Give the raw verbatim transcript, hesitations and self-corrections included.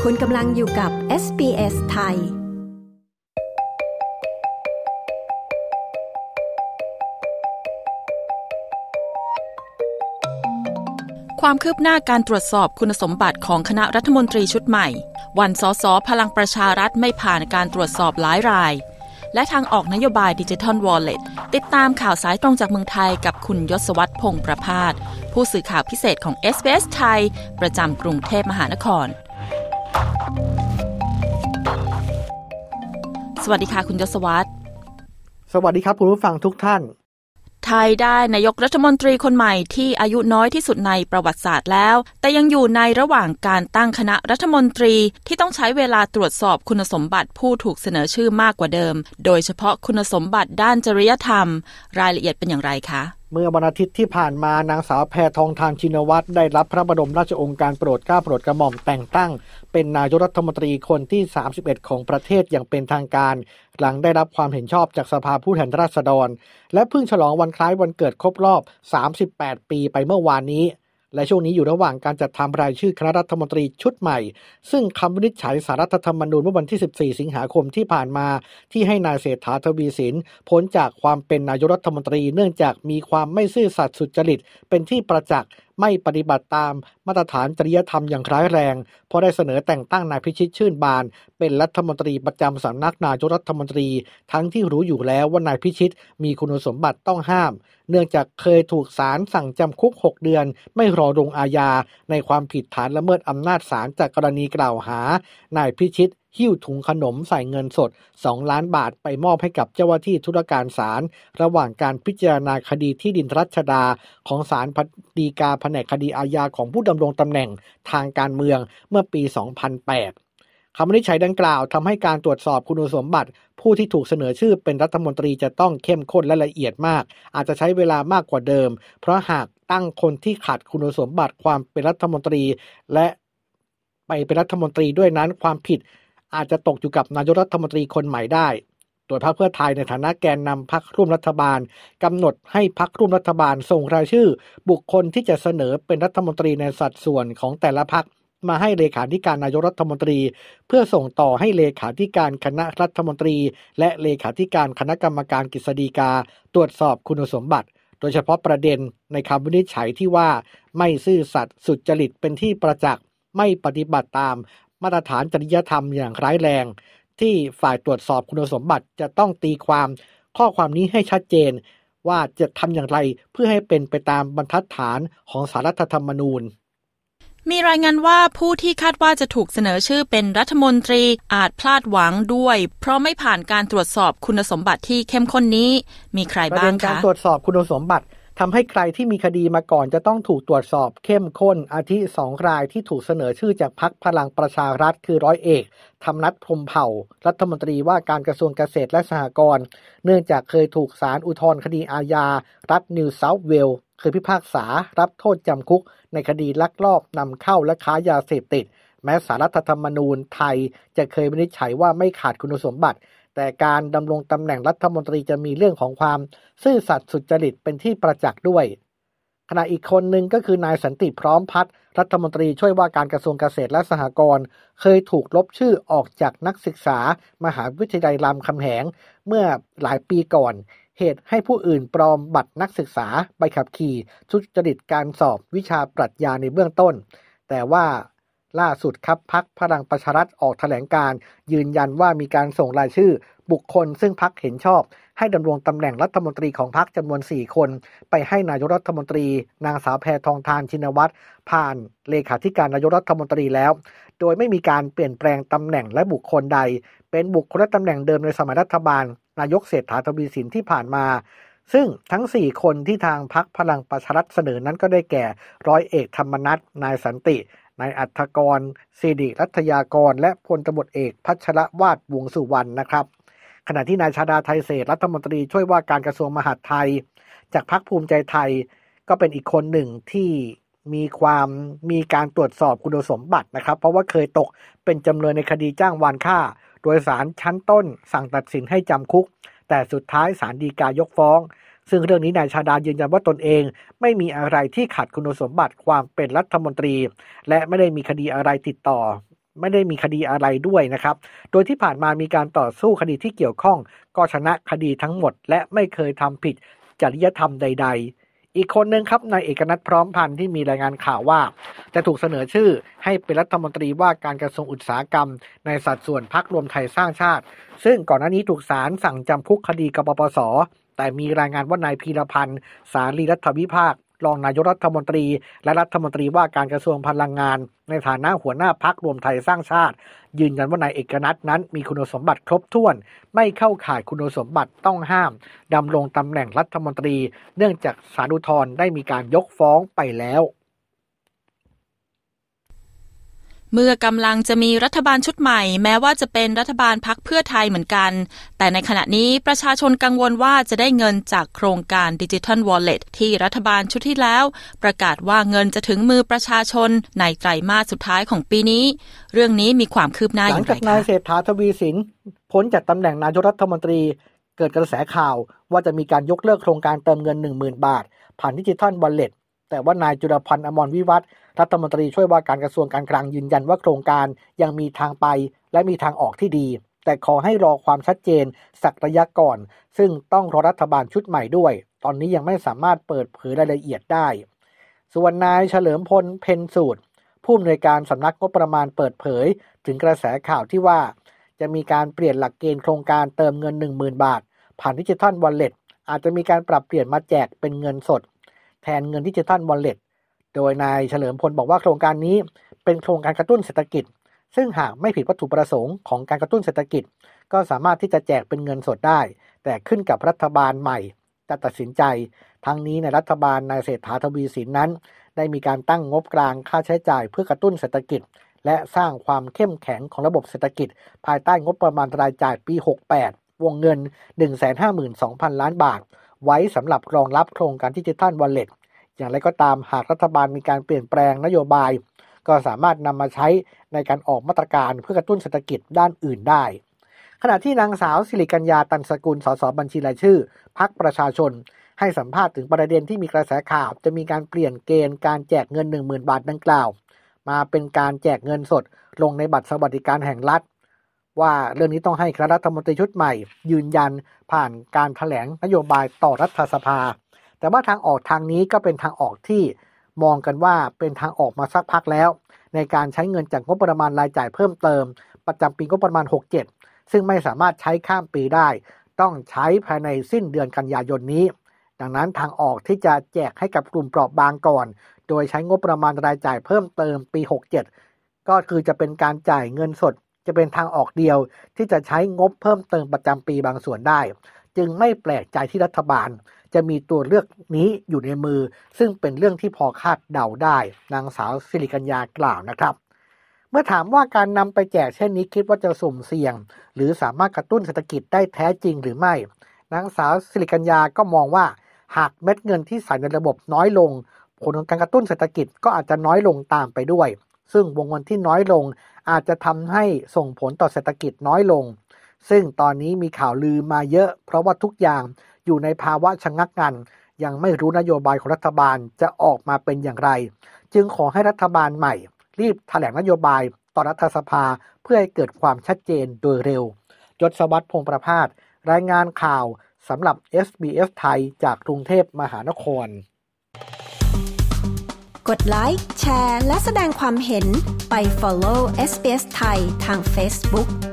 คุณกำลังอยู่กับ เอส บี เอส ไทยความคืบหน้าการตรวจสอบคุณสมบัติของคณะรัฐมนตรีชุดใหม่วันสสพลังประชารัฐไม่ผ่านการตรวจสอบหลายรายและทางออกนโยบาย Digital Wallet ติดตามข่าวสายตรงจากเมืองไทยกับคุณยศวัฒน์พงษ์ประภาสผู้สื่อข่าวพิเศษของ เอส บี เอส ไทยประจำกรุงเทพมหานครสวัสดีค่ะคุณยศวัฒน์สวัสดีครับคุณผู้ฟังทุกท่านไทยได้นายกรัฐมนตรีคนใหม่ที่อายุน้อยที่สุดในประวัติศาสตร์แล้วแต่ยังอยู่ในระหว่างการตั้งคณะรัฐมนตรีที่ต้องใช้เวลาตรวจสอบคุณสมบัติผู้ถูกเสนอชื่อมากกว่าเดิมโดยเฉพาะคุณสมบัติด้านจริยธรรมรายละเอียดเป็นอย่างไรคะเมื่อวันอาทิตย์ที่ผ่านมานางสาวแพทองธารชินวัตรได้รับพระบรมราชโองการโปรดเกล้าโปรดกระหม่อมแต่งตั้งเป็นนายกรัฐมนตรีคนที่สามสิบเอ็ดของประเทศอย่างเป็นทางการหลังได้รับความเห็นชอบจากสภาผู้แทนราษฎรและเพิ่งฉลองวันคล้ายวันเกิดครบรอบสามสิบแปดปีไปเมื่อวานนี้และช่วงนี้อยู่ระหว่างการจัดทำรายชื่อคณะรัฐมนตรีชุดใหม่ซึ่งคำวินิจฉัยศาลรัฐธรรมนูญเมื่อวันที่สิบสี่สิงหาคมที่ผ่านมาที่ให้นายเศรษฐาทวีสินพ้นจากความเป็นนายกรัฐมนตรีเนื่องจากมีความไม่ซื่อสัตย์สุจริตเป็นที่ประจักษ์ไม่ปฏิบัติตามมาตรฐานจริยธรรมอย่างร้ายแรงเพราะได้เสนอแต่งตั้งนายพิชิตชื่นบานเป็นรัฐมนตรีประจำสำนักนายกรัฐมนตรีทั้งที่รู้อยู่แล้วว่านายพิชิตมีคุณสมบัติต้องห้ามเนื่องจากเคยถูกศาลสั่งจำคุกหกเดือนไม่รอลงอาญาในความผิดฐานละเมิดอำนาจศาลจากกรณีกล่าวหานายพิชิตหิ้วถุงขนมใส่เงินสดสองล้านบาทไปมอบให้กับเจ้าหน้าที่ธุรการศาลระหว่างการพิจารณาคดีที่ดินรัชดาของศาลฎีกาแผนกคดีอาญาของผู้ดำรงตำแหน่งทางการเมืองเมื่อปีสองพันแปดคำวินิจฉัยดังกล่าวทำให้การตรวจสอบคุณสมบัติผู้ที่ถูกเสนอชื่อเป็นรัฐมนตรีจะต้องเข้มข้นและละเอียดมากอาจจะใช้เวลามากกว่าเดิมเพราะหากตั้งคนที่ขัดคุณสมบัติความเป็นรัฐมนตรีและไปเป็นรัฐมนตรีด้วยนั้นความผิดอาจจะตกอยู่กับนายกรัฐมนตรีคนใหม่ได้โดยพรรคเพื่อไทยในฐานะแกนนำพรรคร่วมรัฐบาลกำหนดให้พรรคร่วมรัฐบาลส่งรายชื่อบุคคลที่จะเสนอเป็นรัฐมนตรีในสัดส่วนของแต่ละพรรคมาให้เลขาธิการนายกรัฐมนตรีเพื่อส่งต่อให้เลขาธิการคณะรัฐมนตรีและเลขาธิการคณะกรรมการกฤษฎีกาตรวจสอบคุณสมบัติโดยเฉพาะประเด็นในคำวินิจฉัยที่ว่าไม่ซื่อสัตย์สุจริตเป็นที่ประจักษ์ไม่ปฏิบัติตามมาตรฐานจริยธรรมอย่างร้ายแรงที่ฝ่ายตรวจสอบคุณสมบัติจะต้องตีความข้อความนี้ให้ชัดเจนว่าจะทำอย่างไรเพื่อให้เป็นไปตามบรรทัดฐานของศาลรัฐธรรมนูญมีรายงานว่าผู้ที่คาดว่าจะถูกเสนอชื่อเป็นรัฐมนตรีอาจพลาดหวังด้วยเพราะไม่ผ่านการตรวจสอบคุณสมบัติที่เข้มข้นนี้มีใครบ้างคะประเด็นการตรวจสอบคุณสมบัติทำให้ใครที่มีคดีมาก่อนจะต้องถูกตรวจสอบเข้มข้นอาทิสองรายที่ถูกเสนอชื่อจากพรรคพลังประชารัฐคือร้อยเอกธรรมนัสพรหมเผ่ารัฐมนตรีว่าการกระทรวงเกษตรและสหกรณ์เนื่องจากเคยถูกศาลอุทธรณ์คดีอาญารัฐนิวเซาท์เวลส์เคยพิพากษารับโทษจำคุกในคดีลักลอบนำเข้าและค้ายาเสพติดแม้ศาลรัฐธรรมนูญไทยจะเคยวินิจฉัยว่าไม่ขาดคุณสมบัติแต่การดำรงตำแหน่งรัฐมนตรีจะมีเรื่องของความซื่อสัตย์สุจริตเป็นที่ประจักษ์ด้วยขณะอีกคนหนึ่งก็คือนายสันติพร้อมพัฒน์รัฐมนตรีช่วยว่าการกระทรวงเกษตรและสหกรณ์เคยถูกลบชื่อออกจากนักศึกษามหาวิทยาลัยรามคำแหงเมื่อหลายปีก่อนเหตุให้ผู้อื่นปลอมบัตรนักศึกษาใบขับขี่ทุจริตการสอบวิชาปรัชญาในเบื้องต้นแต่ว่าล่าสุดครับพรรคพลังประชารัฐออกแถลงการยืนยันว่ามีการส่งรายชื่อบุคคลซึ่งพรรคเห็นชอบให้ดำรงตำแหน่งรัฐมนตรีของพรรคจำนวนสี่คนไปให้นายกรัฐมนตรีนางสาวแพทองธารชินวัตรผ่านเลขาธิการนายกรัฐมนตรีแล้วโดยไม่มีการเปลี่ยนแปลงตำแหน่งและบุคคลใดเป็นบุคคลและตำแหน่งเดิมในสมัยรัฐบาลนายกเศรษฐาทวีสินที่ผ่านมาซึ่งทั้งสี่คนที่ทางพรรคพลังประชารัฐเสนอนั้นก็ได้แก่ร้อยเอกธรรมนัสนายสันตินายอัฏฐกรศิริรัตยากรและพลตบเอกพัชรวาทวงศ์สุวรรณนะครับขณะที่นายชาดาไทเศรษฐ์รัฐมนตรีช่วยว่าการกระทรวงมหาดไทยจากพรรคภูมิใจไทยก็เป็นอีกคนหนึ่งที่มีความมีการตรวจสอบคุณสมบัตินะครับเพราะว่าเคยตกเป็นจำเลยในคดีจ้างวานฆ่าโดยศาลชั้นต้นสั่งตัดสินให้จำคุกแต่สุดท้ายศาลฎีกายกฟ้อง ซึ่งเรื่องนี้นายชาดายืนยันว่าตนเองไม่มีอะไรที่ขัดคุณสมบัติความเป็นรัฐมนตรีและไม่ได้มีคดีอะไรติดต่อไม่ได้มีคดีอะไรด้วยนะครับโดยที่ผ่านมามีการต่อสู้คดีที่เกี่ยวข้องก็ชนะคดีทั้งหมดและไม่เคยทำผิดจริยธรรมใดๆอีกคนนึงครับนายเอกนัทพร้อมพันธ์ที่มีรายงานข่าวว่าจะถูกเสนอชื่อให้เป็นรัฐมนตรีว่าการกระทรวงอุตสาหกรรมในสัดส่วนพรรครวมไทยสร้างชาติซึ่งก่อนหน้านี้ถูกศาลสั่งจำคุกคดีกปปส.แต่มีรายงานว่านายพีรพันธ์สารีรัฐวิภาครองนายกรัฐมนตรีและรัฐมนตรีว่าการกระทรวงพลังงานในฐานะหัวหน้าพรรครวมไทยสร้างชาติยืนยันว่านายเอกนัทนั้นมีคุณสมบัติครบถ้วนไม่เข้าข่ายคุณสมบัติต้องห้ามดำรงตำแหน่งรัฐมนตรีเนื่องจากศาลอุทธรณ์ได้มีการยกฟ้องไปแล้วเมื่อกำลังจะมีรัฐบาลชุดใหม่แม้ว่าจะเป็นรัฐบาลพรรคเพื่อไทยเหมือนกันแต่ในขณะนี้ประชาชนกังวลว่าจะได้เงินจากโครงการ Digital Wallet ที่รัฐบาลชุดที่แล้วประกาศว่าเงินจะถึงมือประชาชนในไตรมาสสุดท้ายของปีนี้เรื่องนี้มีความคืบหน้าอย่างไรคะหลังจากนายเศรษฐาทวีสินพ้นจากตำแหน่งนายกรัฐมนตรีเกิดกระแสข่าวว่าจะมีการยกเลิกโครงการเติมเงิน หนึ่งหมื่น บาทผ่าน Digital Wallet แต่ว่านายจุลพันธ์อมรวิวัฒน์รัฐมนตรีช่วยว่าการกระทรวงการคลังยืนยันว่าโครงการยังมีทางไปและมีทางออกที่ดีแต่ขอให้รอความชัดเจนสักระยะก่อนซึ่งต้องรอรัฐบาลชุดใหม่ด้วยตอนนี้ยังไม่สามารถเปิดเผยรายละเอียดได้ส่วนนายเฉลิมพลเพ็ญสูตรผู้อำนวยการสำนักงบประมาณเปิดเผยถึงกระแสข่าวที่ว่าจะมีการเปลี่ยนหลักเกณฑ์โครงการเติมเงิน หนึ่งหมื่น บาทผ่าน Digital Wallet อาจจะมีการปรับเปลี่ยนมาแจกเป็นเงินสดแทนเงิน Digital Walletโดยนายเฉลิมพลบอกว่าโครงการนี้เป็นโครงการกระตุ้นเศรษฐกิจซึ่งหากไม่ผิดวัตถุประสงค์ของการกระตุ้นเศรษฐกิจก็สามารถที่จะแจกเป็นเงินสดได้แต่ขึ้นกับรัฐบาลใหม่จะตัดสินใจทั้งนี้ในรัฐบาลนายเศรษฐาทวีสินนั้นได้มีการตั้งงบกลางค่าใช้จ่ายเพื่อกระตุ้นเศรษฐกิจและสร้างความเข้มแข็งของระบบเศรษฐกิจภายใต้งบประมาณรายจ่ายปีหกสิบแปดวงเงิน หนึ่งแสนห้าหมื่นสองพัน ล้านบาทไว้สำหรับรองรับโครงการ Digital Walletอย่างไรก็ตามหากรัฐบาลมีการเปลี่ยนแปลงนโยบายก็สามารถนำมาใช้ในการออกมาตรการเพื่อกระตุ้นเศรษฐกิจด้านอื่นได้ขณะที่นางสาวสิริกัญญาตันสกุลสสบัญชีรายชื่อพรรคประชาชนให้สัมภาษณ์ถึงประเด็นที่มีกระแสข่าวจะมีการเปลี่ยนเกณฑ์การแจกเงิน หนึ่งหมื่น บาทดังกล่าวมาเป็นการแจกเงินสดลงในบัตรสวัสดิการแห่งรัฐว่าเรื่องนี้ต้องให้คณะรัฐมนตรีชุดใหม่ยืนยันผ่านการแถลงนโยบายต่อรัฐสภาแต่ว่าทางออกทางนี้ก็เป็นทางออกที่มองกันว่าเป็นทางออกมาสักพักแล้วในการใช้เงินจากงบประมาณรายจ่ายเพิ่มเติมประจำปีงบประมาณหกสิบเจ็ดซึ่งไม่สามารถใช้ข้ามปีได้ต้องใช้ภายในสิ้นเดือนกันยายนนี้ดังนั้นทางออกที่จะแจกให้กับกลุ่มเปราะบางก่อนโดยใช้งบประมาณรายจ่ายเพิ่มเติมปีหกสิบเจ็ดก็คือจะเป็นการจ่ายเงินสดจะเป็นทางออกเดียวที่จะใช้งบเพิ่มเติมประจำปีบางส่วนได้จึงไม่แปลกใจที่รัฐบาลจะมีตัวเลือกนี้อยู่ในมือซึ่งเป็นเรื่องที่พอคาดเดาได้นางสาวสิริกัญญากล่าวนะครับเมื่อถามว่าการนำไปแจกเช่นนี้คิดว่าจะสุ่มเสี่ยงหรือสามารถกระตุ้นเศรษฐกิจได้แท้จริงหรือไม่นางสาวสิริกัญญาก็มองว่าหากเม็ดเงินที่ใส่ในระบบน้อยลงผลของการกระตุ้นเศรษฐกิจก็อาจจะน้อยลงตามไปด้วยซึ่งวงเงินที่น้อยลงอาจจะทำให้ส่งผลต่อเศรษฐกิจน้อยลงซึ่งตอนนี้มีข่าวลือมาเยอะเพราะว่าทุกอย่างอยู่ในภาวะชะงักงันยังไม่รู้นโยบายของรัฐบาลจะออกมาเป็นอย่างไรจึงขอให้รัฐบาลใหม่รีบแถลงนโยบายต่อรัฐสภาเพื่อให้เกิดความชัดเจนโดยเร็วยศวัฒน์พงษ์ประภาสรายงานข่าวสำหรับ เอส บี เอส ไทยจากกรุงเทพมหานครกดไลค์แชร์และแสดงความเห็นไป follow เอส บี เอส ไทยทาง Facebook